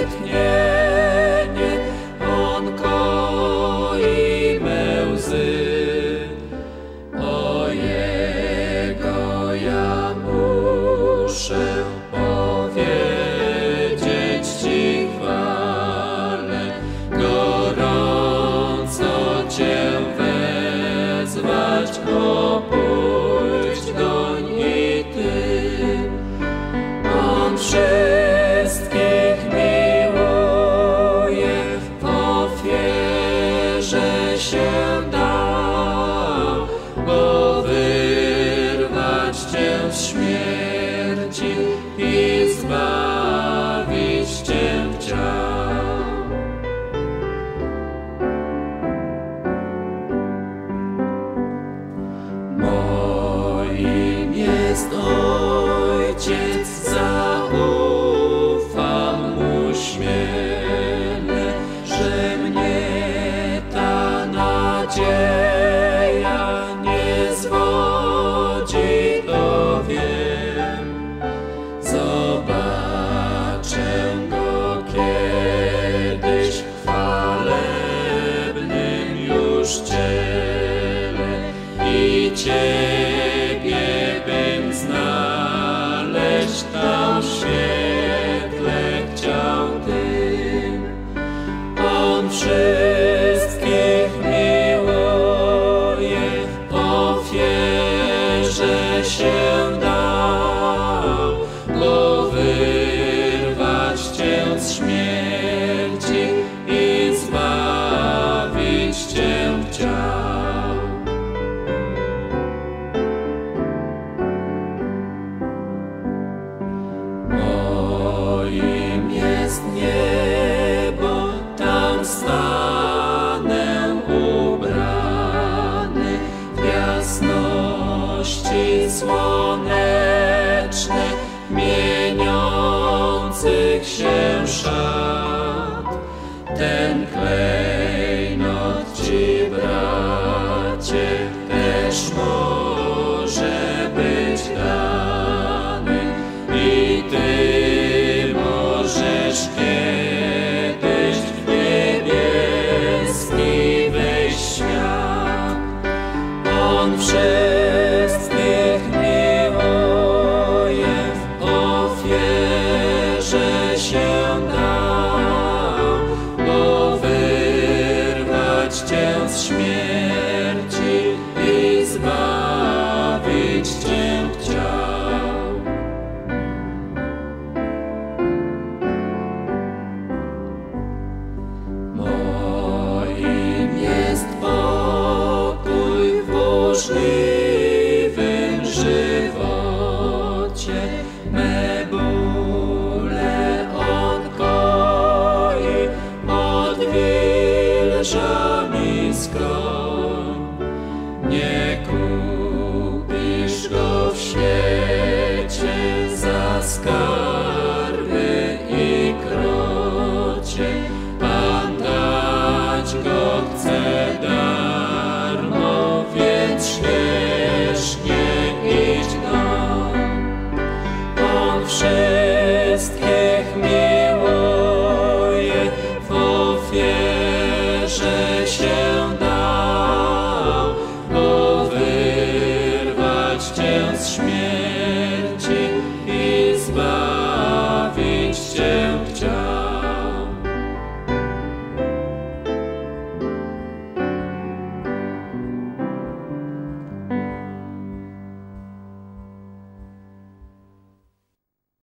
tchnienie, On koi me łzy. O Jego ja muszę powiedzieć Ci chwalę, gorąco Cię wezwać, o pójdź doń i Ty. On wszystkich miłuje, w ofierze się dał, bo wyrwać Cię z śmierci i zbawić Cię chciał. Moim jest Ojciec, zaufam Mu śmiele, że mnie ta nadzieja nie zwodzi, to wiem. Zobaczę Go kiedyś w chwalebnym już ciele i Ciebie bym znaleźć tam w świetle chciał tym. On wszystkich miłuje, w ofierze się dał, bo wyrwać Cię z śmierci i zbawić Cię chciał. Moim jest niebo, tam stanę ubrany w jasności słonecznej, mieniących się szat. Ten klejnot Ci, bracie, też może być dany i Ty możesz kiedyś w niebieski wejść świat. On wszystkich miłuje, w ofierze się dał, bo wyrwać Cię z śmierci i zbawić Cię chciał. Moim jest pokój w burzliwym żywocie, me bóle On koi, odwilża mi skroń. Nie kupisz Go w świecie za skarby i krocie, Pan dać Go chce darmo, więc śmiesznie idź doń. On wszystkich miłuje, w ofierze się